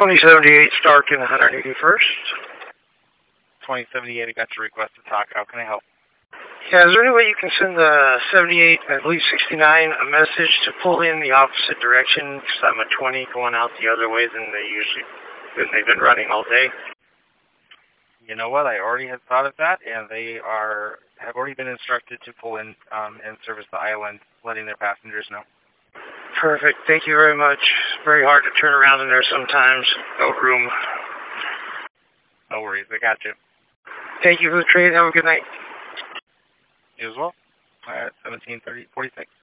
2078 Stark in 181st. 2078, I got your request to talk. How can I help? Yeah, is there any way you can send the 78, I believe 69, a message to pull in the opposite direction? Because I'm a 20 going out the other way than they've been running all day. You know what? I already had thought of that, and they have already been instructed to pull in and service the island, letting their passengers know. Perfect. Thank you very much. It's very hard to turn around in there sometimes. No room. No worries. I got you. Thank you for the trade. Have a good night. You as well. All right, 17:30:46.